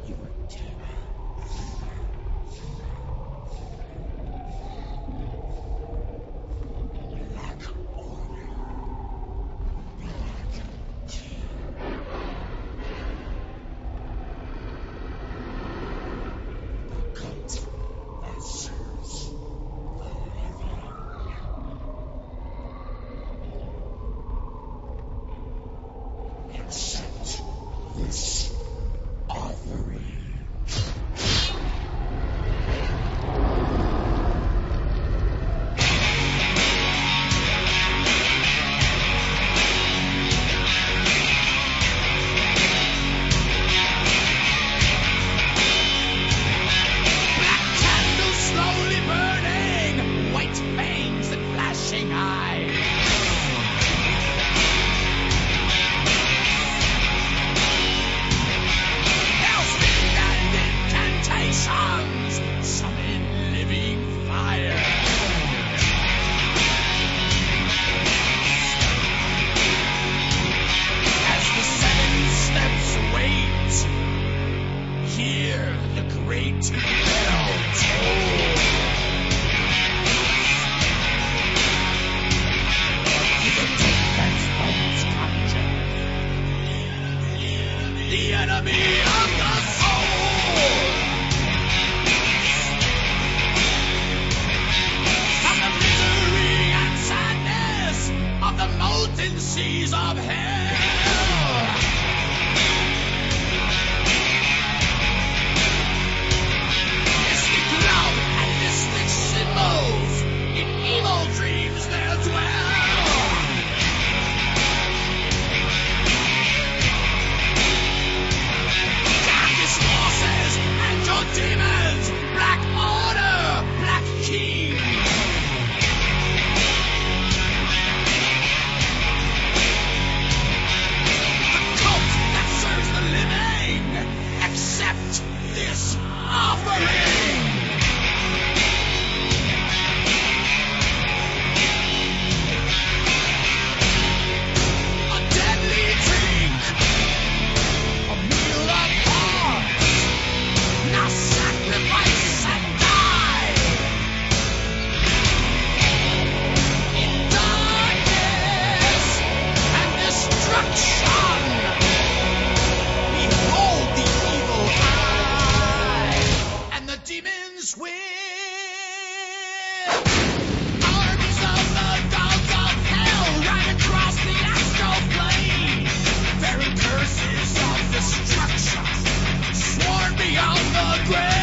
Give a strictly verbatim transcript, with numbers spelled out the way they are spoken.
Your terror. Black Order. Black Terror. The cult that serves the living. Accept this offering. Black candles slowly burning, white fangs and flashing eyes. Hellspin and incantations summon living fire. As the seven steps wait, hear the great bell toll. To the death bones conjure, the enemy of the soul. From the misery and sadness of the molten seas of hell. Mystic love and mystic symbols, in evil dreams there dwell. Darkest forces and your demons, Black Order, Black King. The cult that serves the living, accept this offering. A deadly drink, a meal apart. Now sacrifice and die. In darkness and destruction, behold the evil eye, and the demons win. Armies of the gods of hell ride across the astral plane, bearing curses of destruction, sworn beyond the grave.